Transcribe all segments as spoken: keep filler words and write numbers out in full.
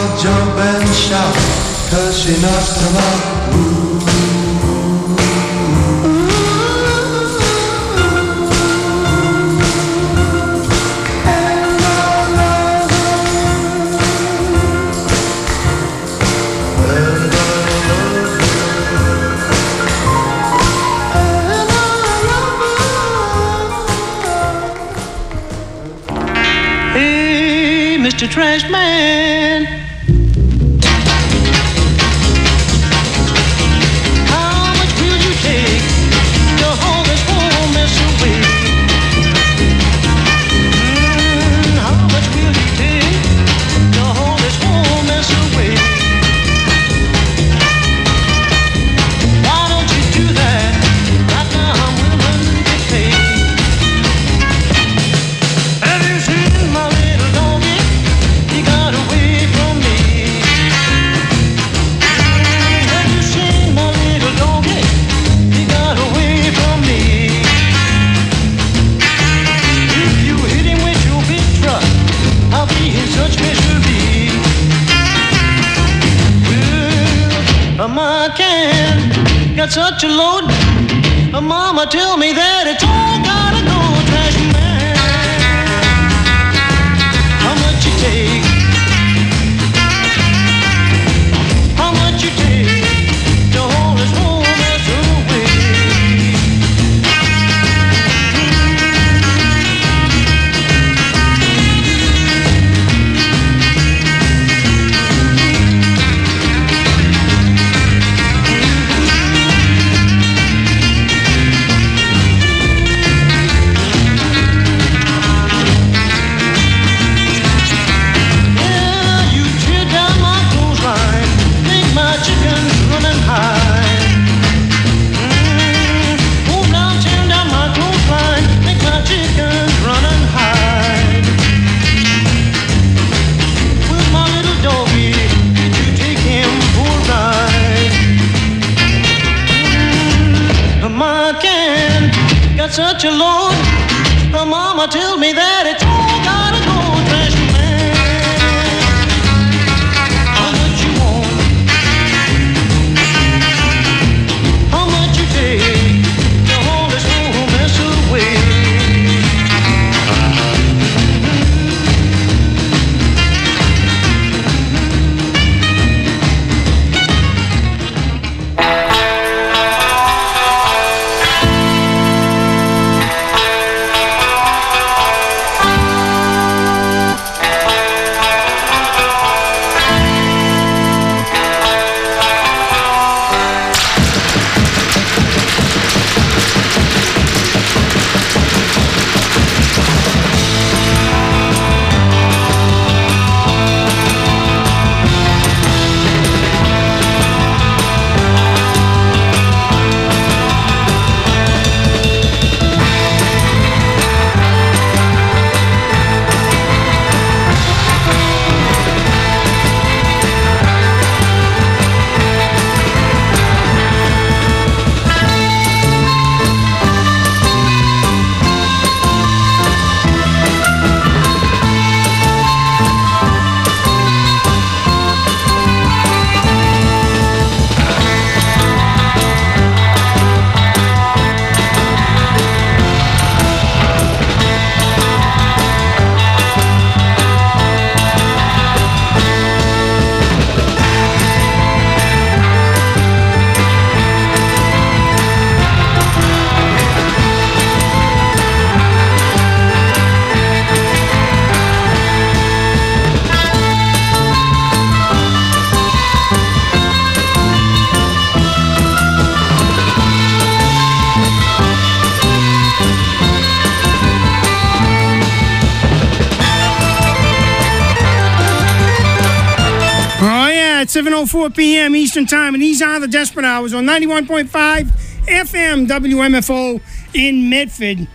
all jump and shout, 'cause she knocks them out. Ooh. Mister Trash Man, how much will you take to haul this whole mess away? Mm, how much will you take to haul this whole mess away? Why don't you do that? Right now I'm willing to pay. Have you seen my little doggy? He got away from me. Have you seen my little doggy? He got away from me. If you hit him with your big truck, I'll be in such misery. Well, my can got such a load. Mama tell me that it's all gotta go, Trash Man. How much you take? How much you take to haul this whole mess away? Such a load, her mama tell me that it's all gotta go, Trash Man. How much you want? How much you take to haul this whole mess away? seven oh four p.m. Eastern Time, and these are the Desperate Hours on ninety-one point five F M W M F O in Medford.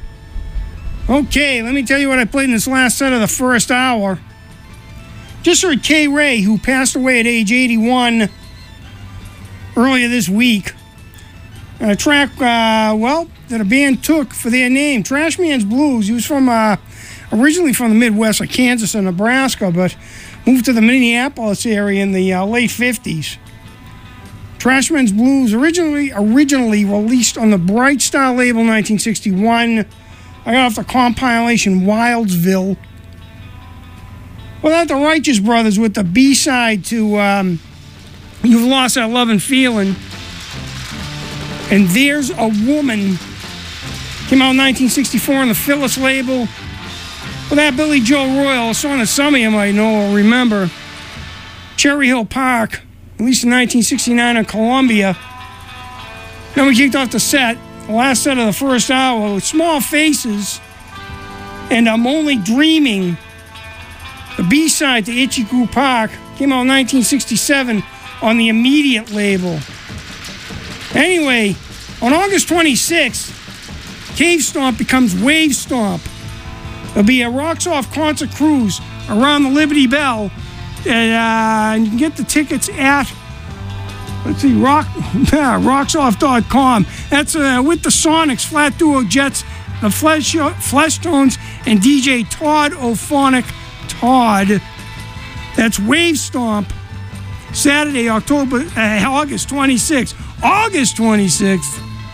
Okay, let me tell you what I played in this last set of the first hour. Just heard Kay Ray, who passed away at age eighty-one earlier this week. A track, uh, well, that a band took for their name, Trash Man's Blues. He was from uh, originally from the Midwest, like Kansas and Nebraska, but moved to the Minneapolis area in the uh, late fifties. Trashman's Blues, originally originally released on the Bright Star label, nineteen sixty-one. I got off the compilation Wildsville. Well, that the Righteous Brothers with the B-side to um, You've Lost That Lovin' Feeling. And There's a Woman. Came out in nineteen sixty-four on the Phyllis label. Well, that Billy Joe Royal, a song that some of you might know or remember. Cherry Hill Park, released in nineteen sixty-nine on Columbia. Then we kicked off the set, the last set of the first hour, with Small Faces and I'm Only Dreaming. The B-side to Itchy Coo Park came out in nineteen sixty-seven on the Immediate label. Anyway, on August twenty-sixth, Cave Stomp becomes Wave Stomp. There'll be a Rocks Off concert cruise around the Liberty Bell. And, uh, and you can get the tickets at, let's see, rock, yeah, rocks off dot com. That's uh, with the Sonics, Flat Duo Jets, the Flesh, Flesh Tones, and D J Todd O'Phonic Todd. That's Wave Stomp, Saturday, October, uh, August twenty-sixth. August twenty-sixth.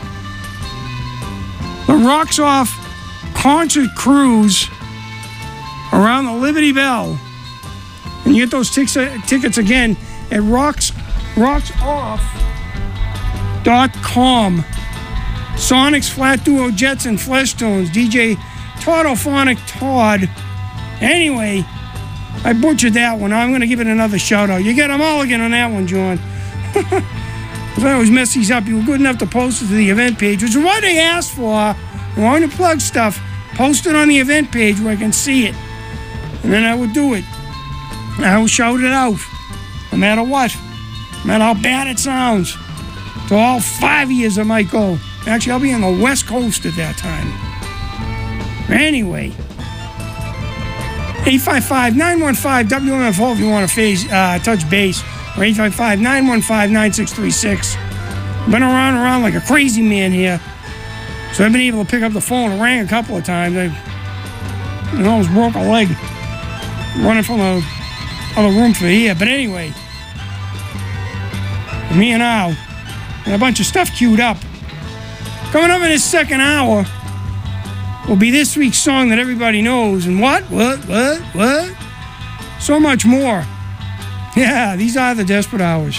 The Rocks Off concert cruise around the Liberty Bell. And you get those tic- tickets again at rocks, rocks off dot com. Sonics, Flat Duo Jets, and Flesh Tones. D J Todd O'Phonic Todd. Anyway, I butchered that one. I'm going to give it another shout out. You get a mulligan on that one, John. Because I always mess these up. You were good enough to post it to the event page, which is what they asked for. I want to plug stuff. Post it on the event page where I can see it. And then I would do it. I will shout it out, no matter what, no matter how bad it sounds. To all five years I might go. Actually, I'll be on the West Coast at that time. Anyway, eight five five, nine one five, W M F O if you want to phase, uh, touch base, or eight five five, nine one five, nine six three six. Been around around like a crazy man here, so I've been able to pick up the phone. It rang a couple of times. I, I almost broke a leg running from the other room for here. But anyway, me and Al, and a bunch of stuff queued up. Coming up in this second hour will be this week's song that everybody knows. And what, what, what, what? So much more. Yeah, these are the Desperate Hours.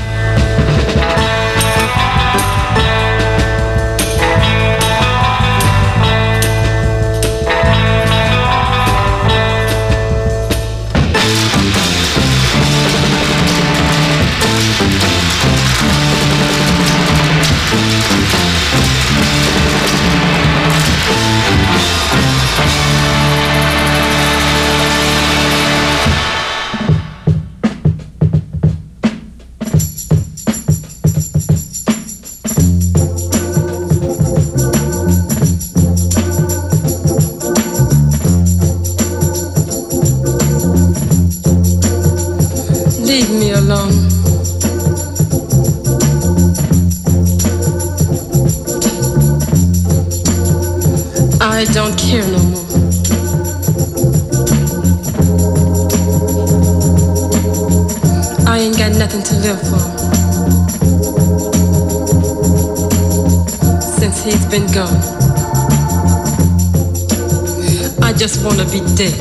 Leave me alone. I don't care no more. I ain't got nothing to live for since he's been gone. I just wanna be dead.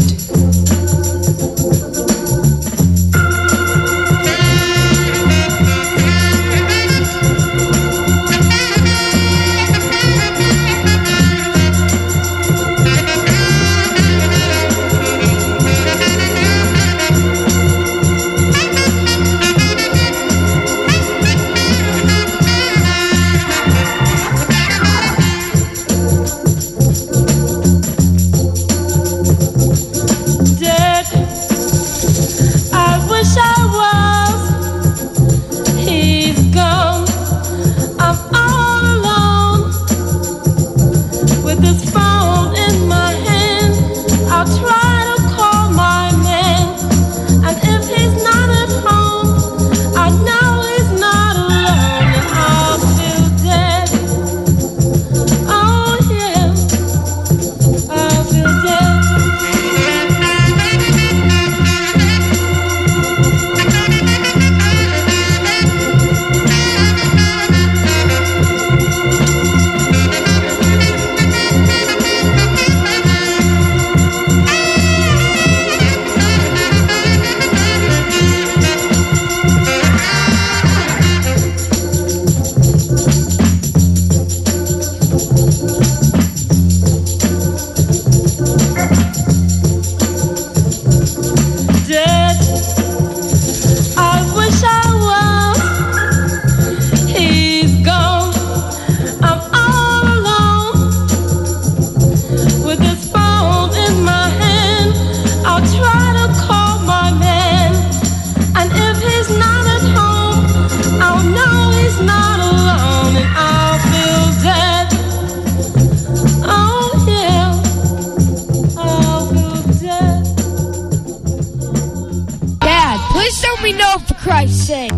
Just let me know, for Christ's sake.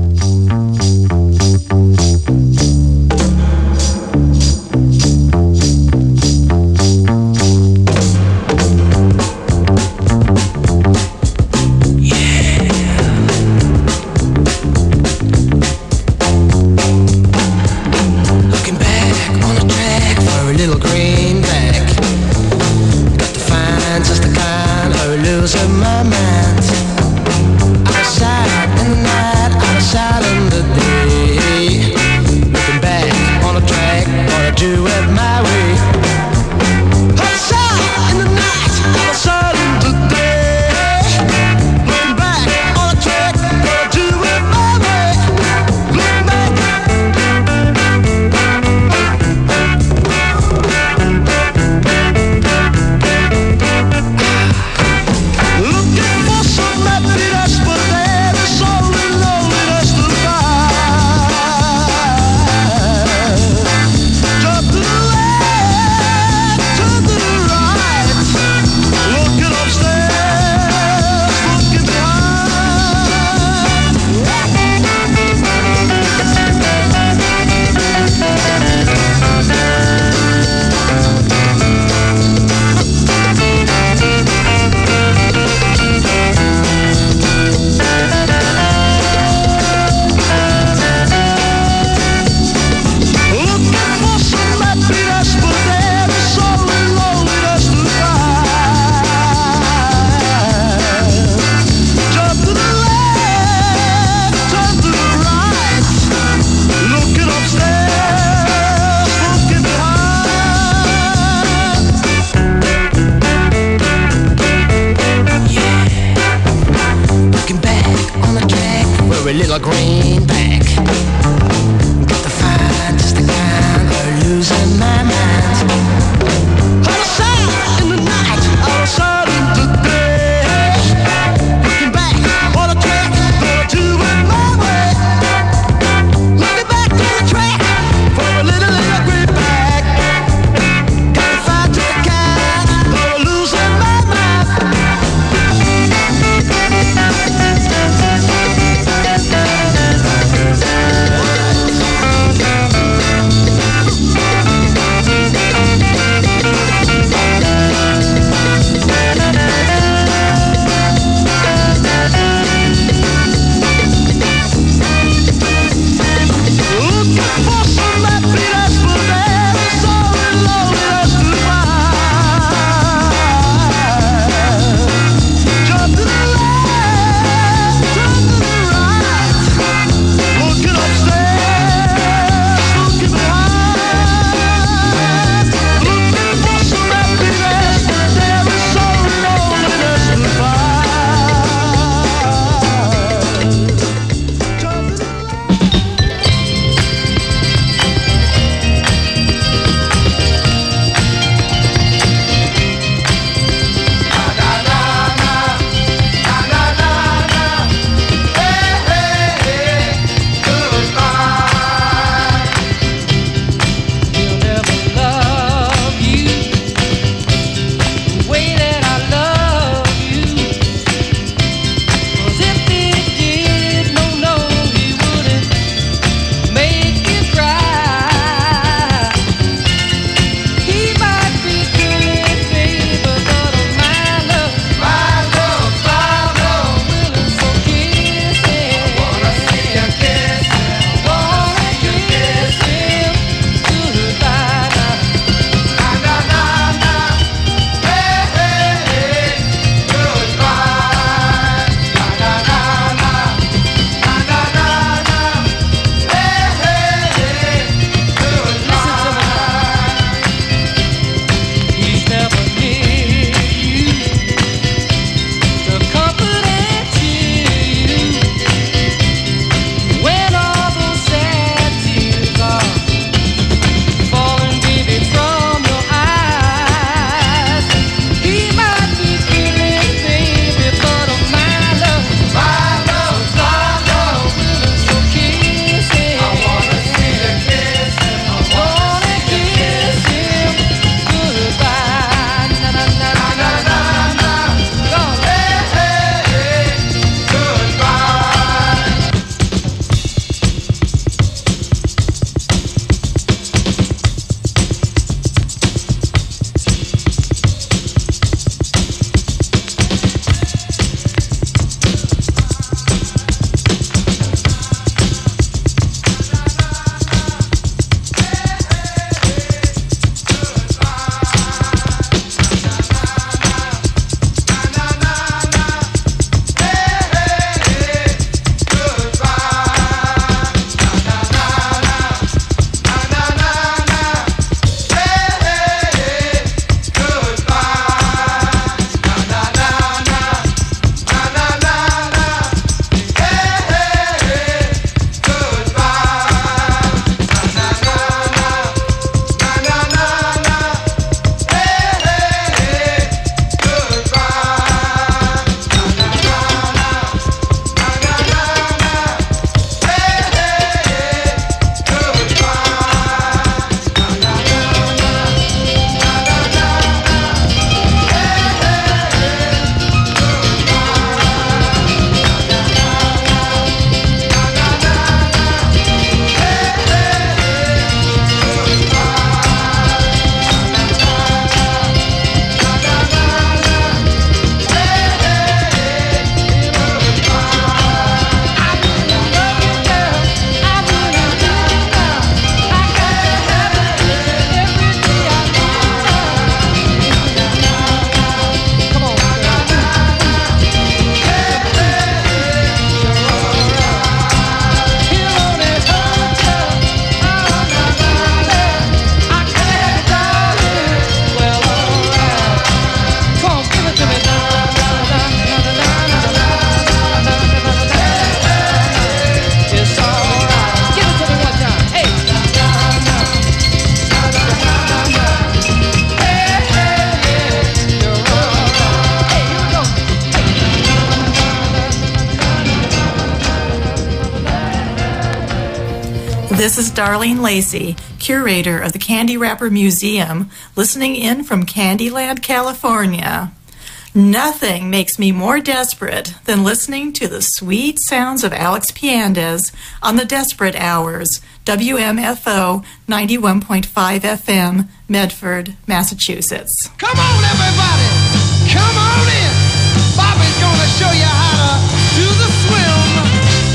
This is Darlene Lacey, curator of the Candy Wrapper Museum, listening in from Candyland, California. Nothing makes me more desperate than listening to the sweet sounds of Alex Piandez on the Desperate Hours, W M F O ninety-one point five F M, Medford, Massachusetts. Come on, everybody! Come on in! Bobby's gonna show you how to do the swim.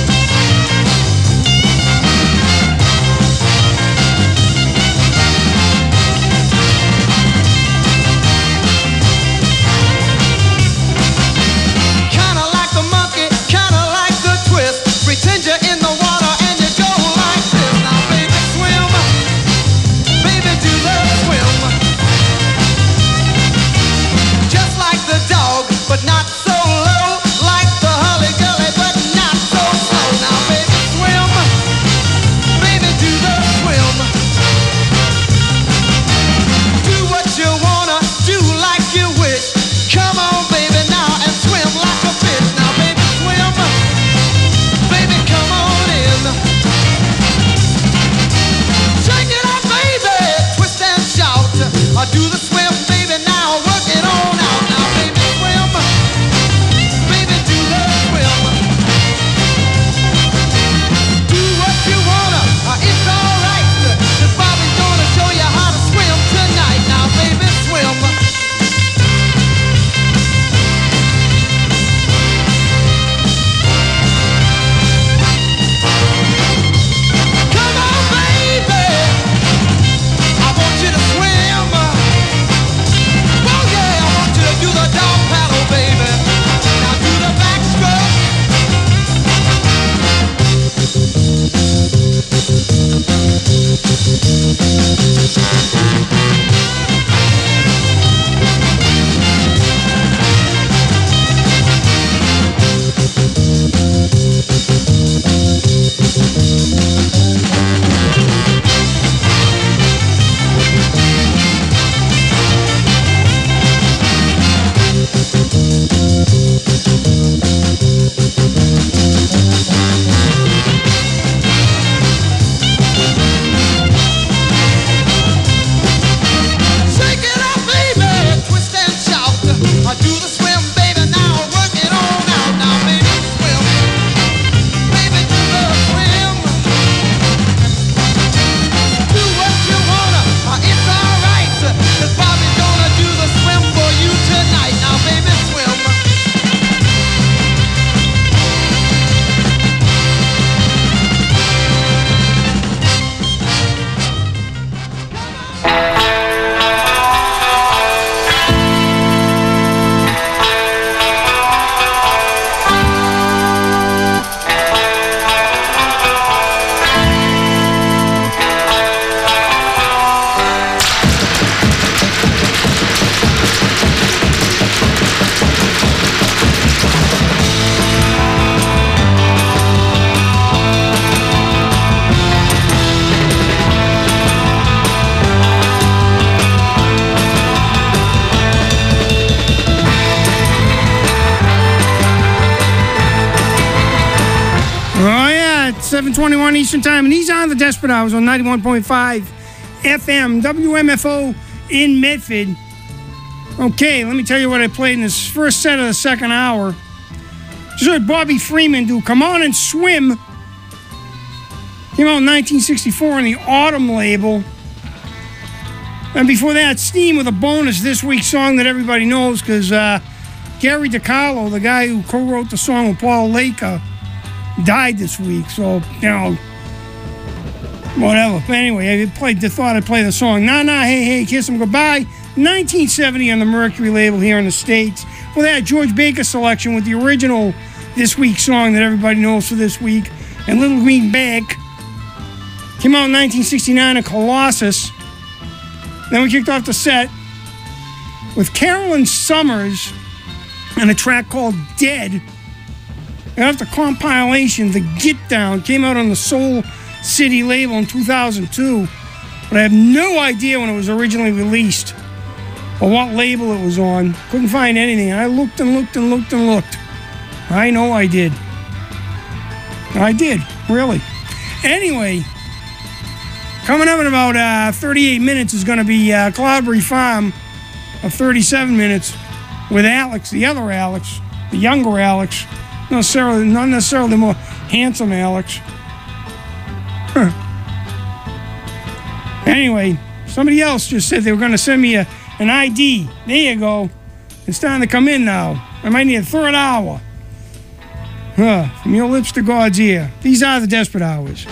Pretend you're in the water and you go like this. Now, baby, swim. Baby, do the swim. Just like the dog, but not so low. Like the hully-gully, but not so slow. Now, baby, swim. Baby, do the swim. Do what you wanna, do like you wish. Come on, baby, now and swim like a fish. Now, baby, swim. Baby, come on in. Shake it up, baby. Twist and shout. I do the swim, baby, now work it on out. Now, baby, swim. Baby, do the swim. Do what you wanna. Uh, it's alright. 'Cause Bobby's gonna show you how to swim tonight. Now, baby, swim. Come on, baby. I want you to swim. Oh yeah, I want you to do the dog paddle, baby. Now do the backstroke. Shake it up, baby. Twist and shout. I do the swim, baby. Now work it on out. Now, baby, swim. Baby, do the swim. Do what you wanna. Uh, it's alright. 'Cause Bobby's gonna do the swim for you tonight. Now, baby, swim. Oh, yeah, it's seven twenty-one Eastern Time, and he's on the Desperate Hours on ninety-one point five F M, W M F O in Medford. Okay, let me tell you what I played in this first set of the second hour. Just heard Bobby Freeman do Come On and Swim. Came out in nineteen sixty-four on the Autumn label. And before that, Steam with a bonus this week's song that everybody knows, because uh, Gary DiCarlo, the guy who co-wrote the song with Paul Laker, died this week. So, you know, whatever. But anyway, I played, thought I'd play the song Nah Nah Hey Hey Kiss 'Em Goodbye, nineteen seventy on the Mercury label here in the States. For that, George Baker selection with the original this week's song that everybody knows for this week, and Little Green Bag. Came out in nineteen sixty-nine in Colossus. Then we kicked off the set with Carolyn Summers and a track called Dead. And after compilation, The Get Down came out on the Soul City label in two thousand two, but I have no idea when it was originally released or what label it was on. Couldn't find anything. I looked and looked and looked and looked. I know I did. I did, really. Anyway, Coming up in about uh, thirty-eight minutes is going to be uh, Cloudberry Farm of thirty-seven minutes with Alex, the other Alex, the younger Alex, not necessarily, not necessarily the more handsome Alex. Huh. Anyway, somebody else just said they were going to send me a, an I D. There you go. It's time to come in now. I might need a third hour. Huh. From your lips to God's ear. These are the Desperate Hours.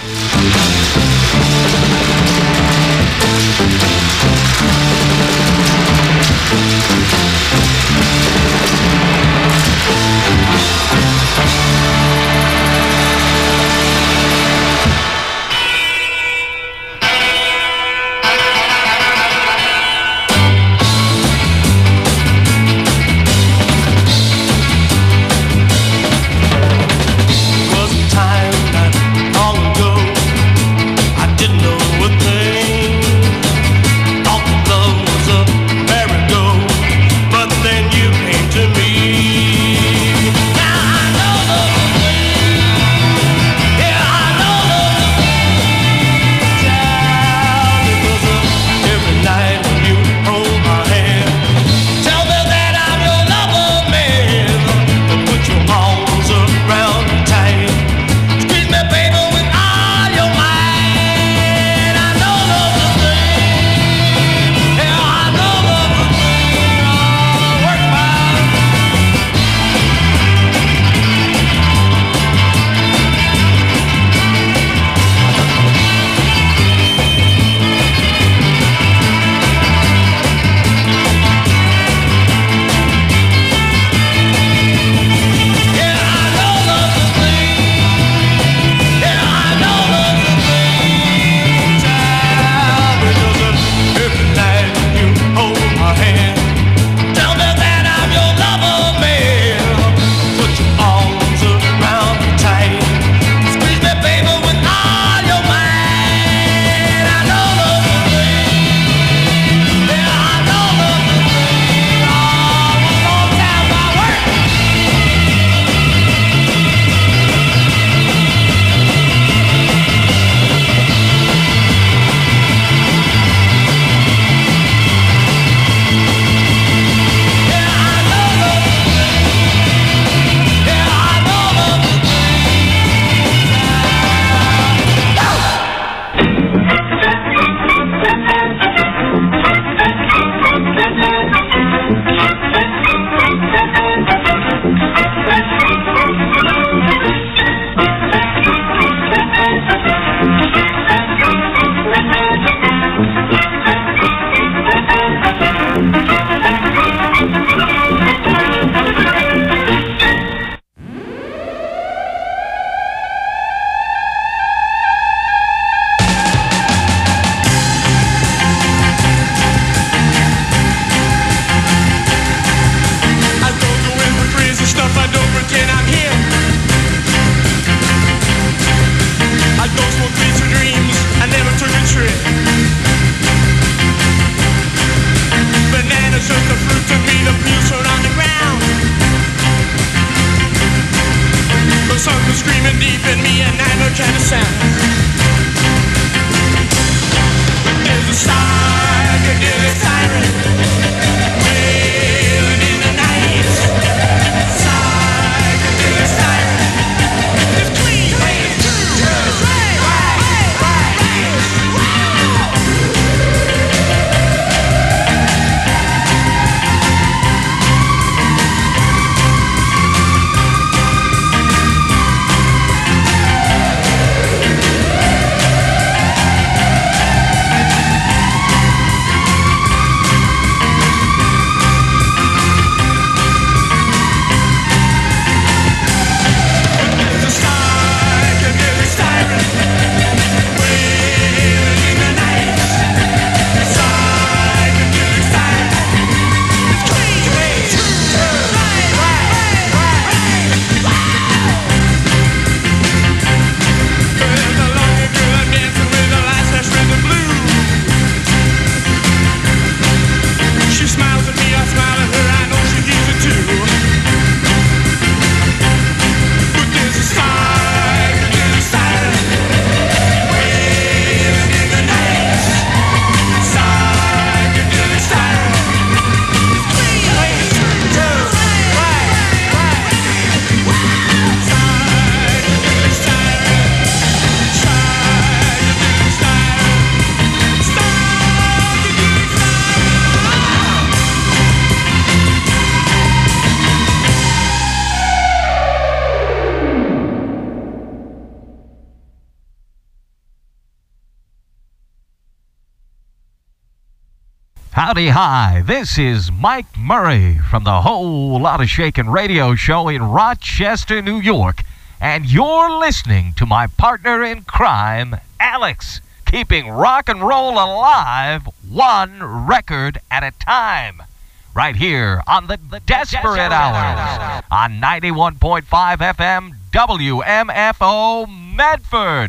Howdy hi, this is Mike Murray from the Whole Lotta Shakin' radio show in Rochester, New York, and you're listening to my partner in crime, Alex, keeping rock and roll alive one record at a time, right here on the, the Desperate, Desperate Hours, Hours on ninety-one point five F M W M F O Medford.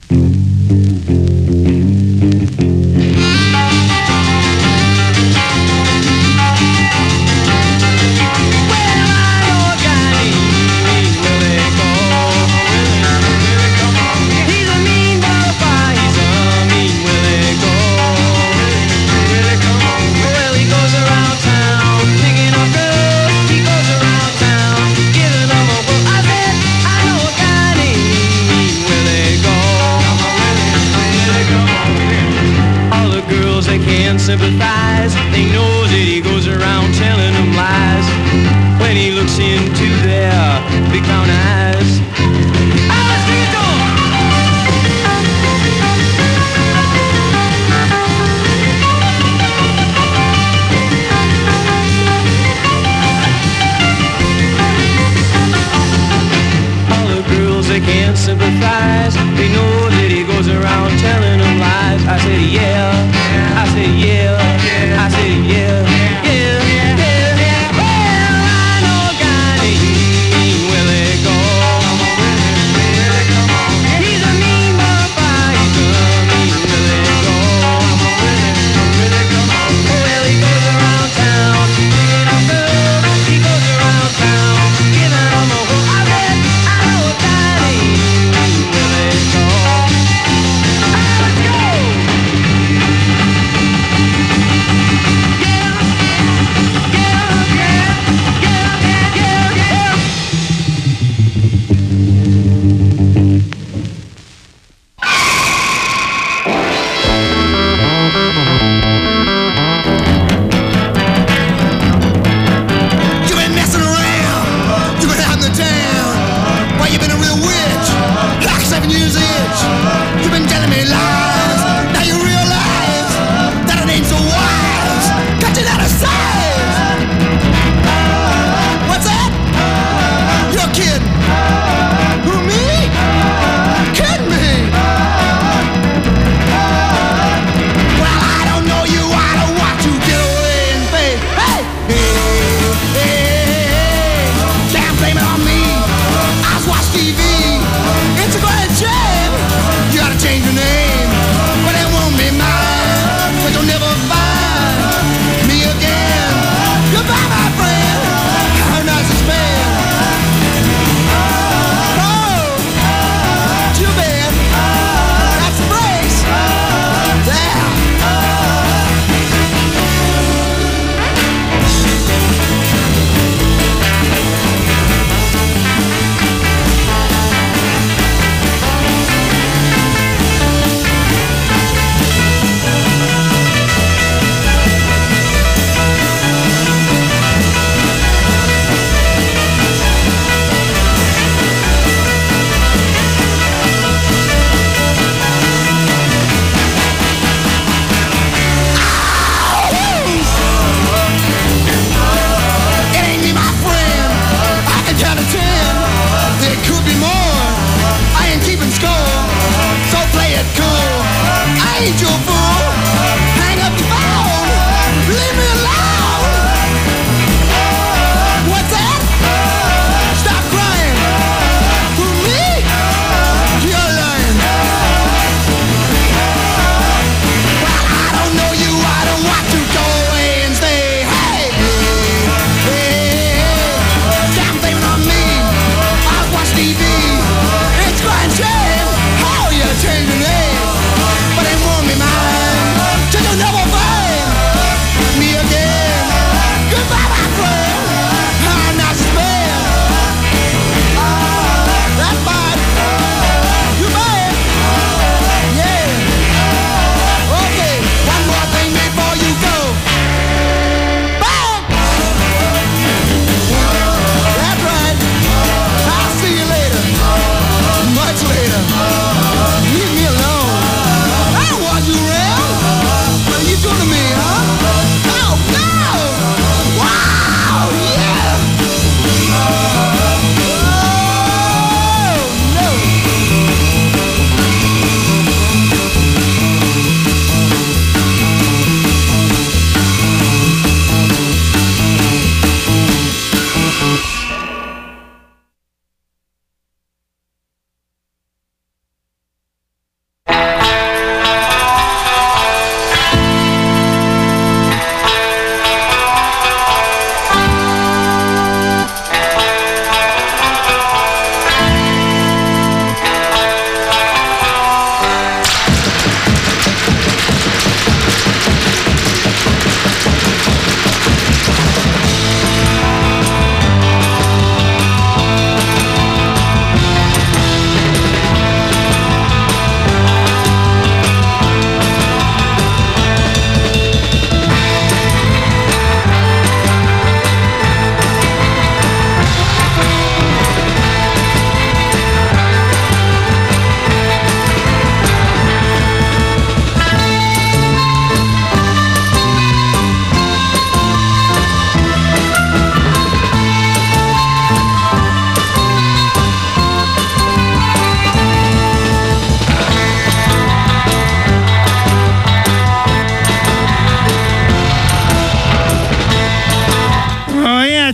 Sympathize, they know that he goes around telling them lies when he looks into their big brown eyes. All the girls, they can't sympathize, they know that he goes around telling them lies. I said yeah, I said yeah, I said yeah, yeah, yeah, yeah. Well, I know a guy named Willie Go. He's a mean motherfucker, he's a mean Willie Go. Well, he goes around town, picking up girls, he goes around town, giving them a whole. I said, I know a guy named Willie Go. Let's go! Yeah!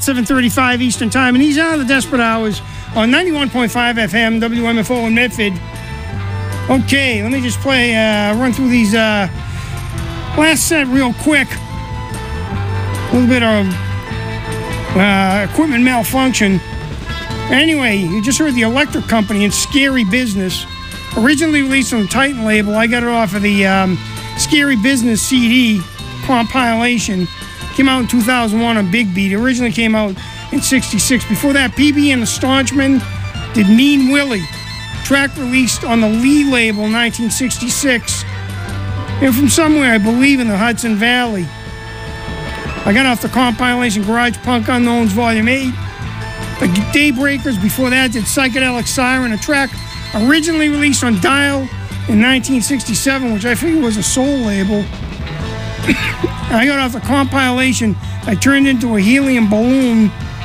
at seven thirty-five Eastern Time, and he's on the Desperate Hours on ninety-one point five F M, W M F O in Medford. Okay, let me just play, uh, run through these uh, last set real quick. A little bit of uh, equipment malfunction. Anyway, you just heard the Electric Company and Scary Business. Originally released on the Titan label, I got it off of the um, Scary Business C D compilation. Came out in two thousand one on Big Beat. It originally came out in sixty-six. Before that, P B and the Staunchmen did Mean Willie. Track released on the Lee label in nineteen sixty-six. And from somewhere, I believe, in the Hudson Valley. I got off the compilation Garage Punk Unknowns Volume eight. The Daybreakers, before that, did Psychedelic Siren, a track originally released on Dial in nineteen sixty-seven, which I figure was a soul label. I got off the compilation. I turned into a helium balloon.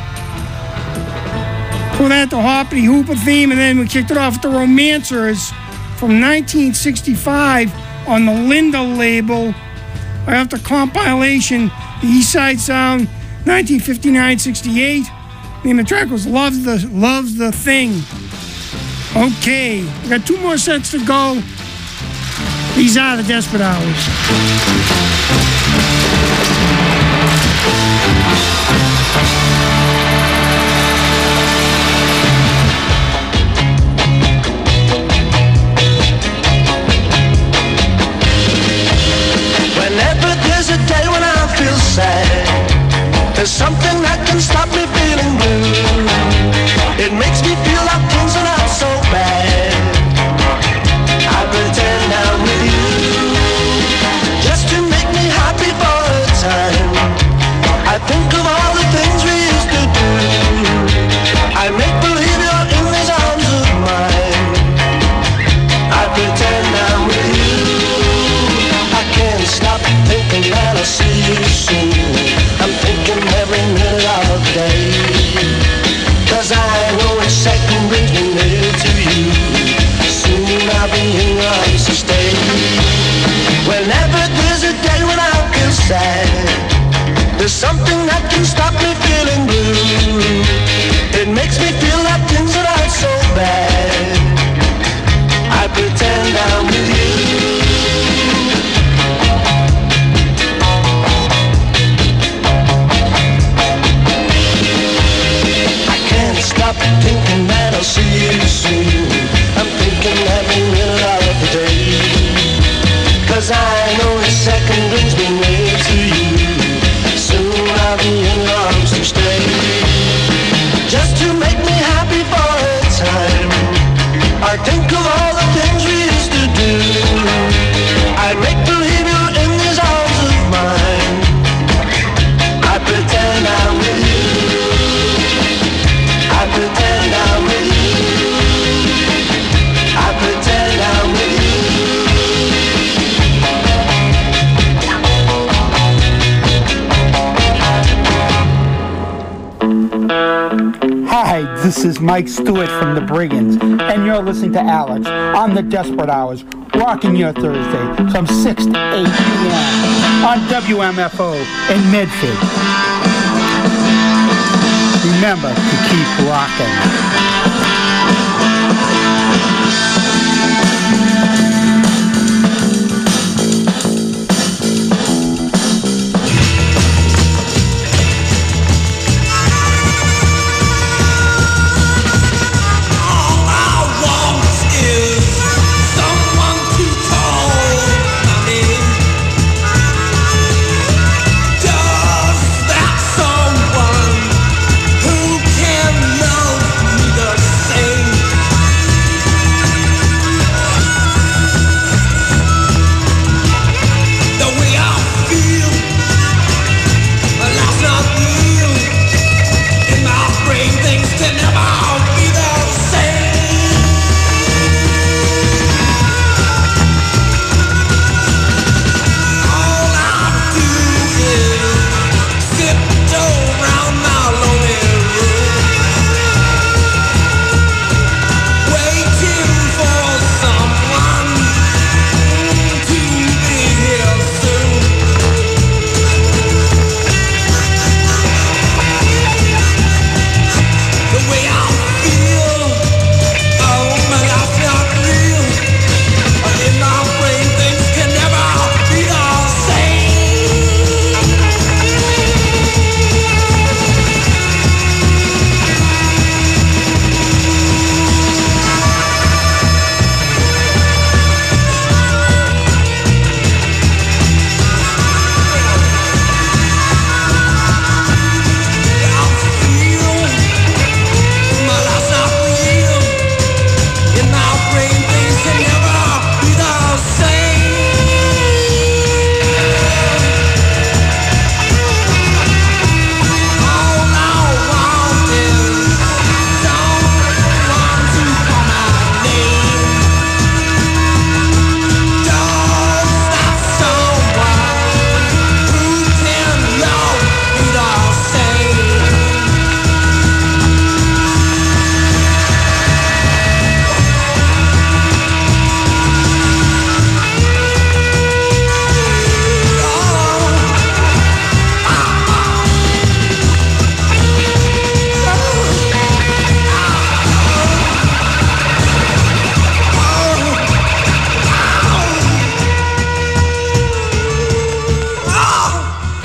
Before that, the Hoppity Hooper theme, and then we kicked it off with the Romancers from nineteen sixty-five on the Linda label. I got off the compilation, the East Side Sound, nineteen fifty-nine sixty-eight. The name of the track was Loves the, Loves the Thing. Okay, we got two more sets to go. These are the Desperate Hours. There's something that can stop me feeling blue. It makes me feel like things are not so bad. I pretend I'm with you, just to make me happy for a time. I think of all the things we used to do. I make believe you're in these arms of mine. I pretend I'm with you. I can't stop thinking that I'll see you soon. I'm thinking every minute of the day, 'cause I know each second brings me near to you. Soon I'll be in your arms to stay. Whenever there's a day when I feel sad, there's something that can stop me feeling blue. It makes me feel like things are not so bad. I pretend I'm with you. Stop thinking that I'll see you soon. I'm thinking every minute of the day, 'cause I know each second brings me near to you. Soon I'll be in your arms to stay, just to make me happy for a time. I think of all the things we used to do. I make believe you're in these arms of mine. I pretend I'm with you. I pretend I'm with you. I pretend I'm with you. Hi, this is Mike Stewart from the Brigands, and you're listening to Alex on the Desperate Hours, rocking your Thursday from six to eight p.m. on W M F O in Medford. Remember to keep rocking. Who can love me the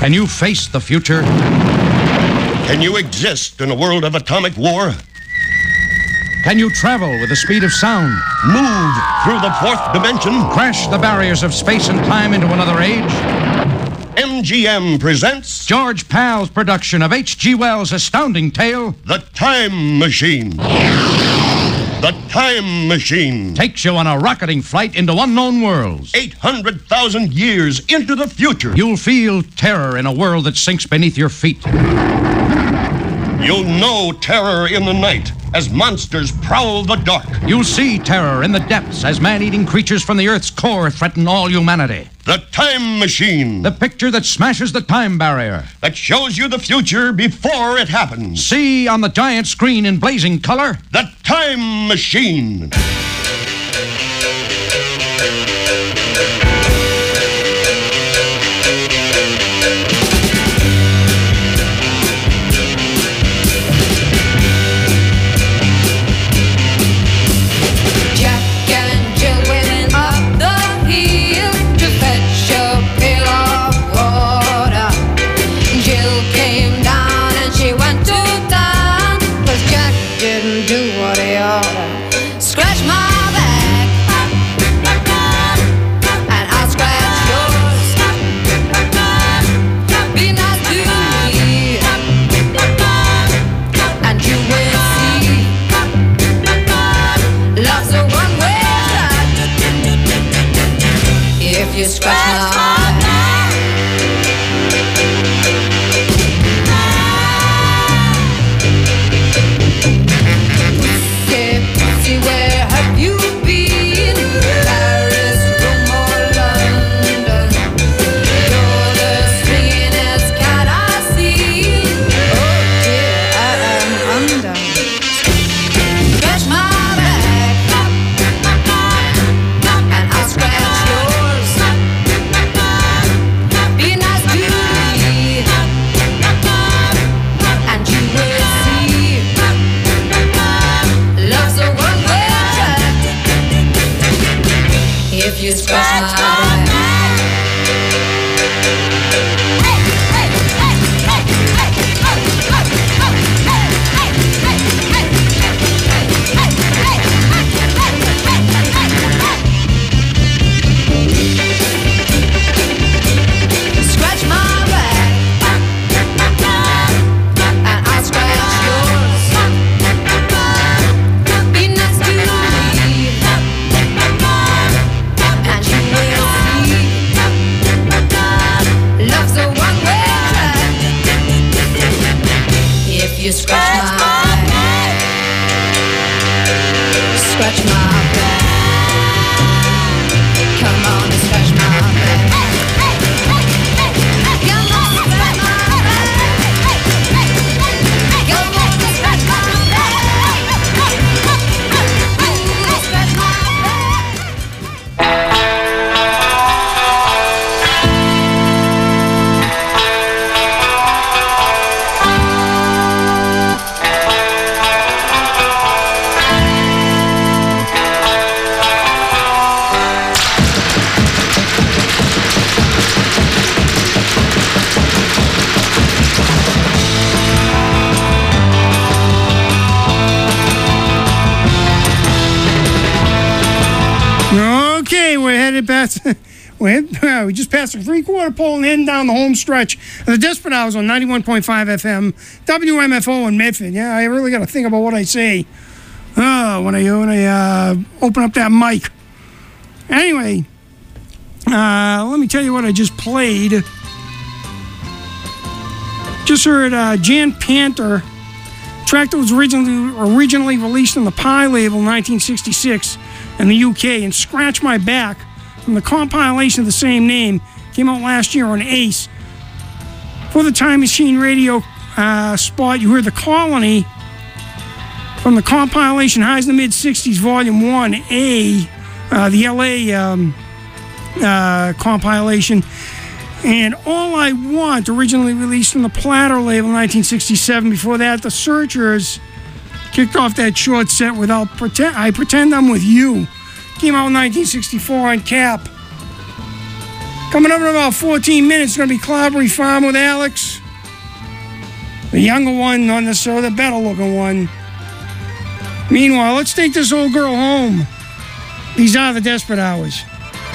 Can you face the future? Can you exist in a world of atomic war? Can you travel with the speed of sound? Move through the fourth dimension? Crash the barriers of space and climb into another age? M G M presents George Pal's production of H G Wells' astounding tale, The Time Machine. The Time Machine takes you on a rocketing flight into unknown worlds. eight hundred thousand years into the future. You'll feel terror in a world that sinks beneath your feet. You'll know terror in the night as monsters prowl the dark. You'll see terror in the depths as man-eating creatures from the Earth's core threaten all humanity. The Time Machine. The picture that smashes the time barrier. That shows you the future before it happens. See on the giant screen in blazing color. The Time Machine. You scratch my Pussy, pussy, where have you been? Paris, Rome, or London? You're the sweetest cat I've seen. Oh dear, I am undone. Scratch my back, and I'll scratch yours. Be nice to me, and you will see. Love's a one-way track. If you scratch my back. Scratch my back, and I'll scratch yours. Be nice to me, and you will see. Love's a one-way track. If you scratch my back, scratch my back. Come on and scratch my back. Come on and scratch my back. Come on and scratch my back. Scratch my back. Okay, we're headed past. We're, uh, we just passed the three-quarter pole and heading down the home stretch of the Desperate Hours on ninety-one point five F M, W M F O in Medford. Yeah, I really got to think about what I say uh, when I when I uh, open up that mic. Anyway, uh, let me tell you what I just played. Just heard uh, Jan Panther, track that was originally originally released on the Pie label in nineteen sixty-six in the U K, and Scratch My Back from the compilation of the same name came out last year on Ace. For the Time Machine radio uh, spot, you heard The Colony from the compilation Highs in the Mid-sixties Volume one A, uh, the L A um, uh, compilation. And All I Want, originally released from the Platter label in nineteen sixty-seven. Before that, The Searchers kicked off that short set with I'll Pretend, I Pretend I'm With You. Came out in nineteen sixty-four on Cap. Coming up in about fourteen minutes, it's going to be Clobbery Farm with Alex. The younger one, not necessarily the better looking one. Meanwhile, let's take this old girl home. These are the Desperate Hours.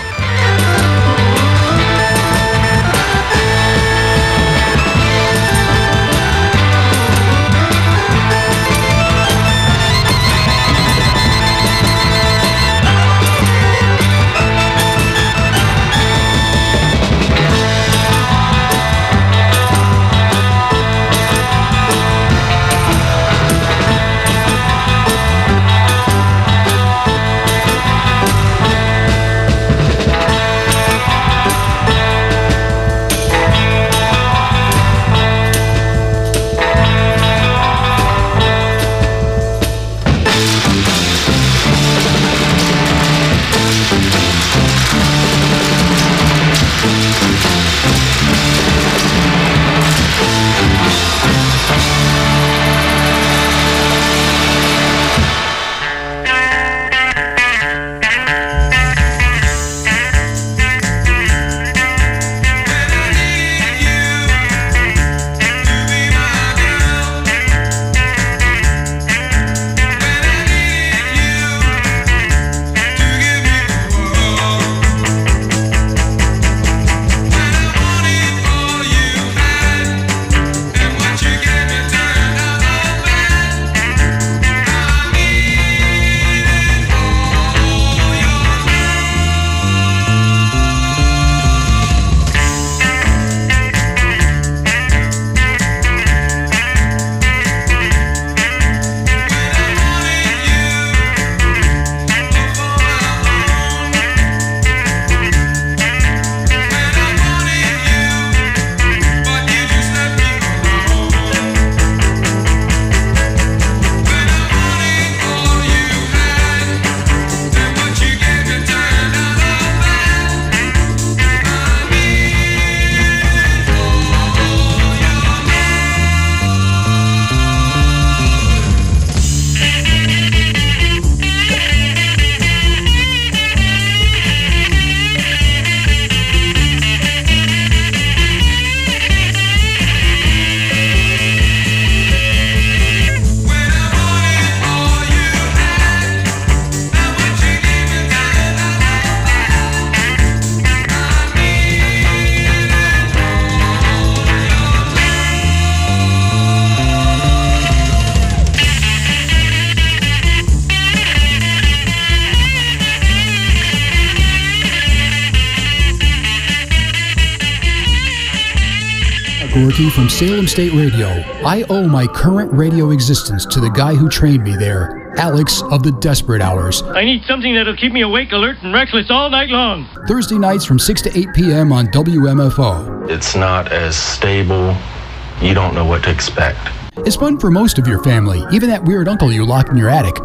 Gorky from Salem State Radio. I owe my current radio existence to the guy who trained me there, Alex of the Desperate Hours. I need something that'll keep me awake, alert, and restless all night long. Thursday nights from six to eight p.m. on W M F O. It's not as stable. You don't know what to expect. It's fun for most of your family, even that weird uncle you locked in your attic.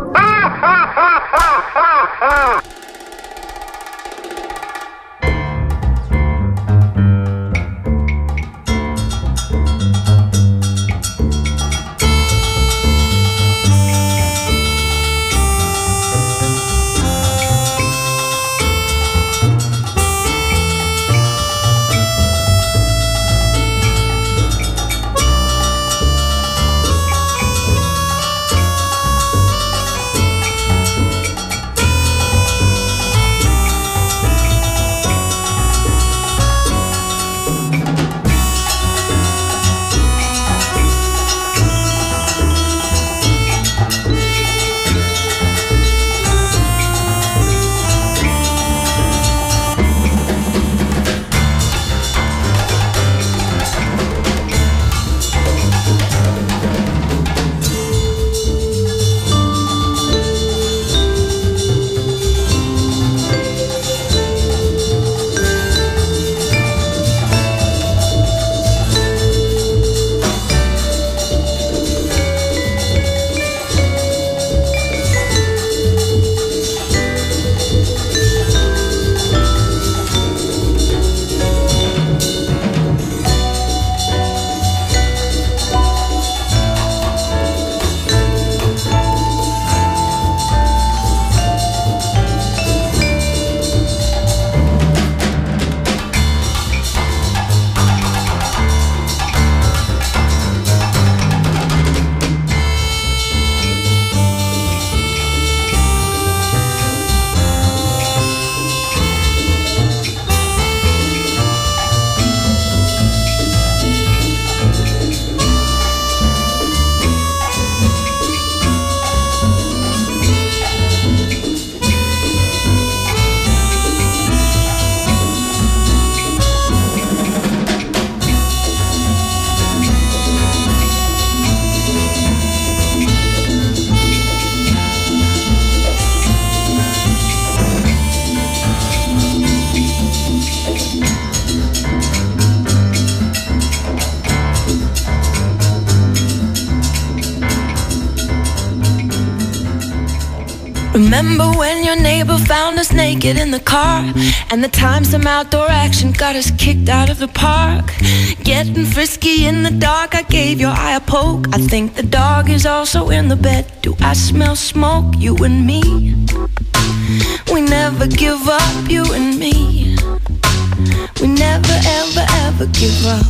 Remember when your neighbor found us naked in the car, and the time some outdoor action got us kicked out of the park? Getting frisky in the dark, I gave your eye a poke. I think the dog is also in the bed. Do I smell smoke? You and me, we never give up, you and me. We never ever ever give up.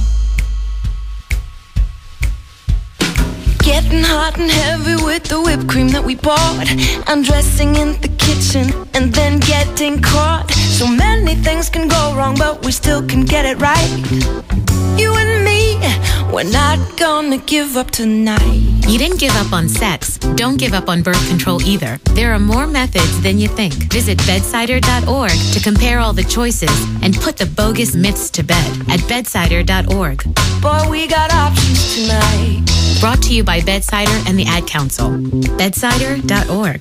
Getting hot and heavy with the whipped cream that we bought, undressing in the kitchen and then getting caught. So many things can go wrong, but we still can get it right. You and me, we're not gonna give up tonight. You didn't give up on sex. Don't give up on birth control either. There are more methods than you think. Visit bedsider dot org to compare all the choices and put the bogus myths to bed at bedsider dot org. Boy, we got options tonight. Brought to you by Bedsider and the Ad Council. bedsider dot org.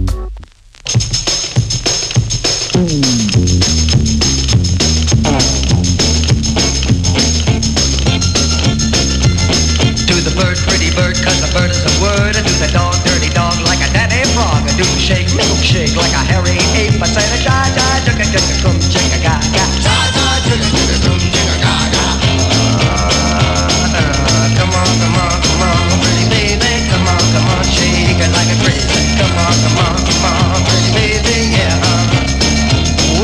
Do the bird, pretty bird, cause the bird is a word. Do the dog, dirty dog, like a daddy frog. Do shake, milkshake, like a hairy ape. I say the ja, ja, jugga, jugga, cum, jigga, ga, ga. Ja, ja, jugga, jugga, cum, jigga, ga, ga. Come on, come on, come on, pretty baby. Come on, come on, shake it like a crazy. Come on, come on, come on, pretty baby, yeah.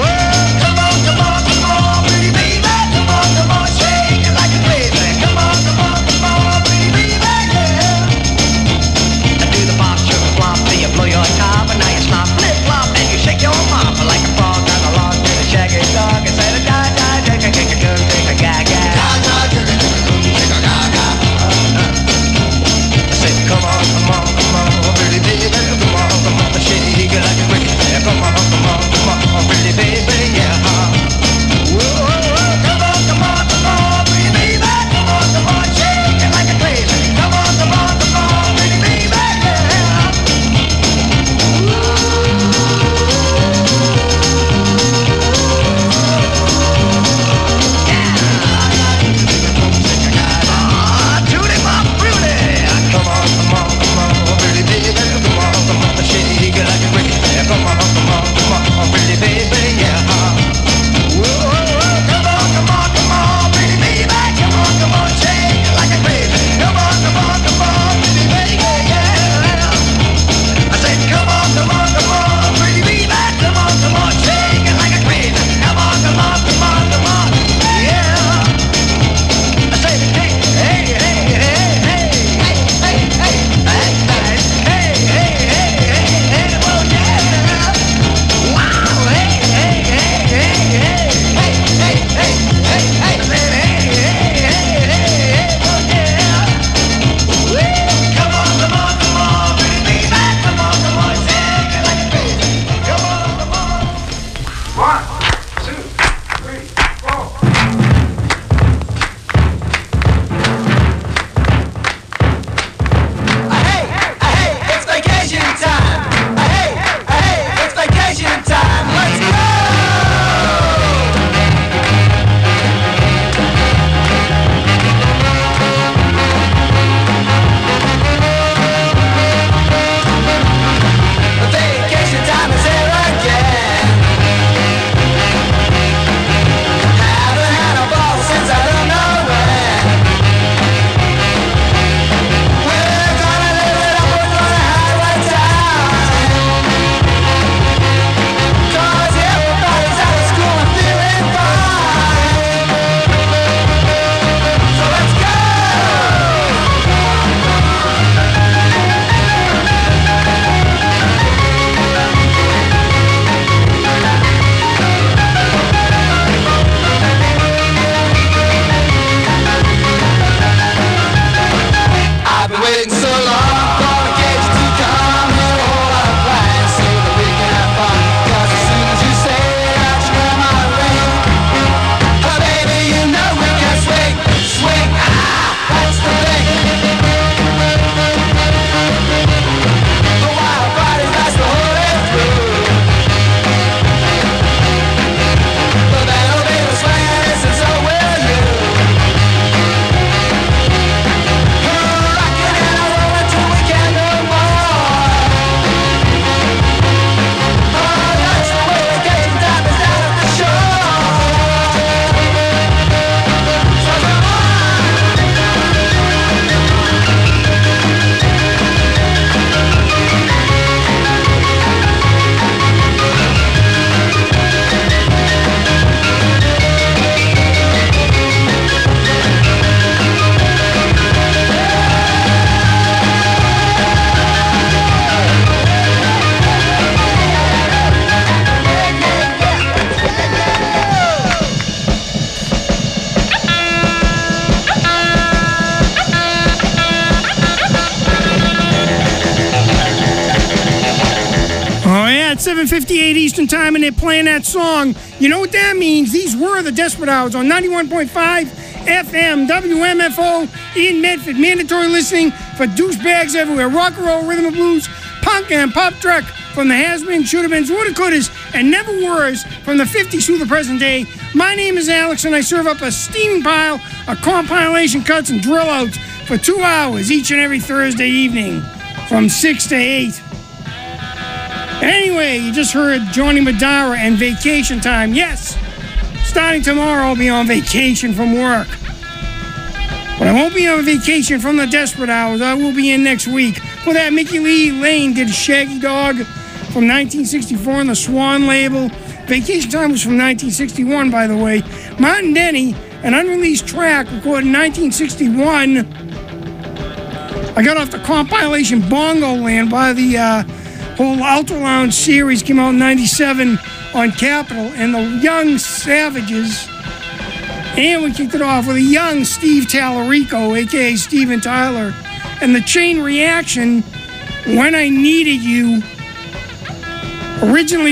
seven fifty-eight Eastern Time, and they're playing that song. You know what that means? These were the Desperate Hours on ninety-one point five F M W M F O in Medford. Mandatory listening for douchebags everywhere. Rock and roll, rhythm and blues, punk and pop truck from the has-been, should-have-beens, woulda-couldas, and never-weres from the fifties through the present day. My name is Alex, and I serve up a steaming pile of compilation cuts and drill-outs for two hours each and every Thursday evening from six to eight. Anyway, you just heard Johnny Madara and Vacation Time. Yes, starting tomorrow, I'll be on vacation from work. But I won't be on vacation from the Desperate Hours. I will be in next week. For that, Mickey Lee Lane did Shaggy Dog from nineteen sixty-four on the Swan label. Vacation Time was from nineteen sixty-one, by the way. Martin Denny, an unreleased track recorded in nineteen sixty-one. I got off the compilation Bongo Land by the uh, whole Ultra Lounge series, came out in ninety-seven on Capitol, and the Young Savages. And we kicked it off with a young Steve Tallarico, a k a. Steven Tyler, and the Chain Reaction, When I Needed You, originally